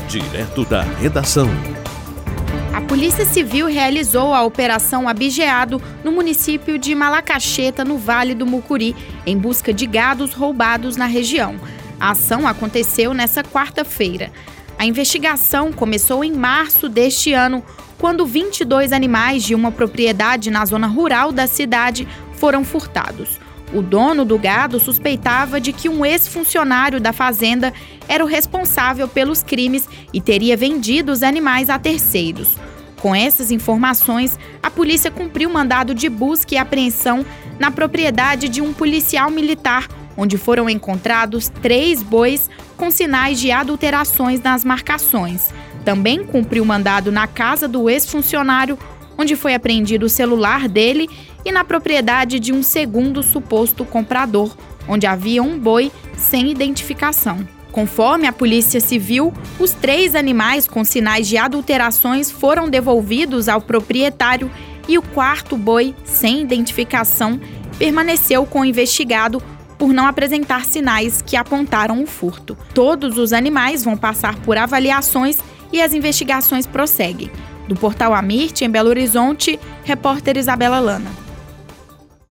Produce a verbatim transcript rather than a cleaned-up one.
Direto da redação. A Polícia Civil realizou a Operação Abigeado no município de Malacacheta, no Vale do Mucuri, em busca de gados roubados na região. A ação aconteceu nesta quarta-feira. A investigação começou em março deste ano, quando vinte e dois animais de uma propriedade na zona rural da cidade foram furtados. O dono do gado suspeitava de que um ex-funcionário da fazenda era o responsável pelos crimes e teria vendido os animais a terceiros. Com essas informações, a polícia cumpriu mandado de busca e apreensão na propriedade de um policial militar, onde foram encontrados três bois com sinais de adulterações nas marcações. Também cumpriu mandado na casa do ex-funcionário, onde foi apreendido o celular dele, e na propriedade de um segundo suposto comprador, onde havia um boi sem identificação. Conforme a Polícia Civil, os três animais com sinais de adulterações foram devolvidos ao proprietário e o quarto boi, sem identificação, permaneceu com o investigado por não apresentar sinais que apontaram o furto. Todos os animais vão passar por avaliações e as investigações prosseguem. Do Portal Amirte, em Belo Horizonte, repórter Isabela Lana.